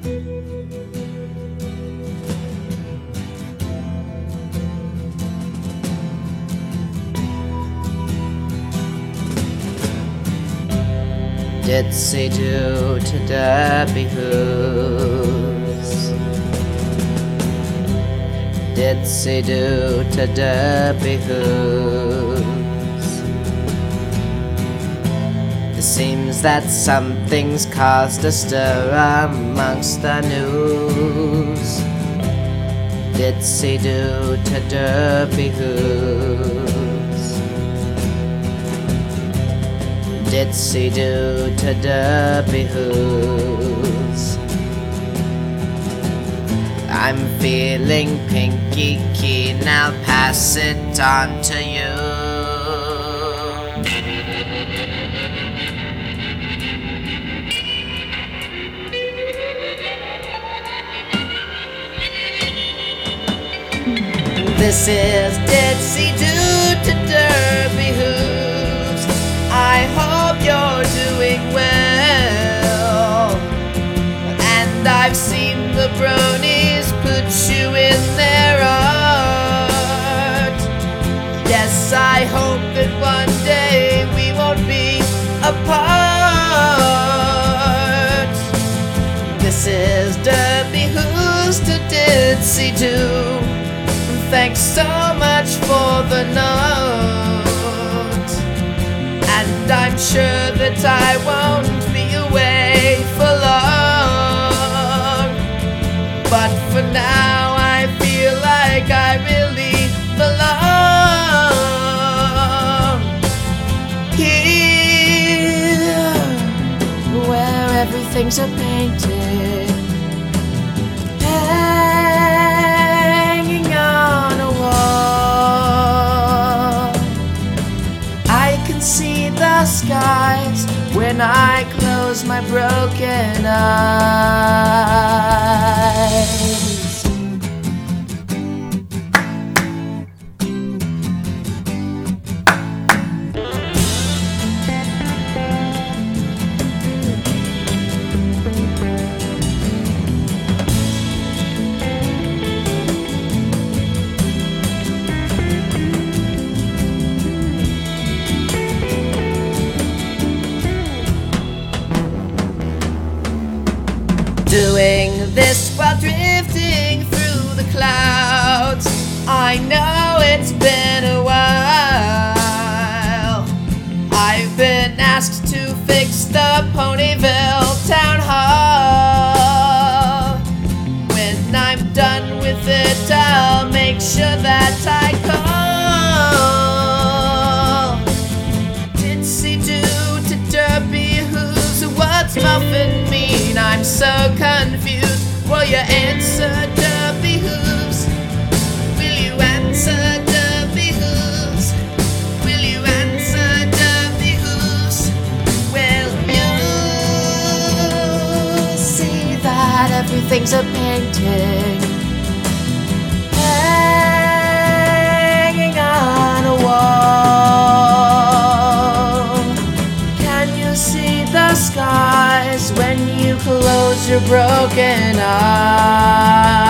Ditsy-do to Debbie Who's. Ditsy-do to Debbie Who's. It seems that something's caused a stir amongst the news. Ditsy-do to Debbie Who's. Ditsy-do to Debbie Who's. I'm feeling pinky keen, I'll pass it on to you. This is Ditsy-do to Debbie Who's. I hope you're doing well, and I've seen the bronies put you in their art. Yes, I hope that one day we won't be apart. This is Debbie Who's to Ditsy-do. Thanks so much for the note, and I'm sure that I won't be away for long. But for now I feel like I really belong here, where everything's a painting hanging on a wall. I can see the skies when I close my broken eyes. Doing this while drifting through the clouds. I know it's been a while. I've been asked to fix the Ponyville Town Hall. When I'm done with it, I'll make sure that I call. Ditsy-do to Debbie Who's. What's muffin mean? I'm so confused. Will you answer Debbie Who's? Will you answer Debbie Who's? Will you answer Debbie Who's? Will you see that everything's a painting hanging on a wall? Can you see the skies when you close your broken eyes?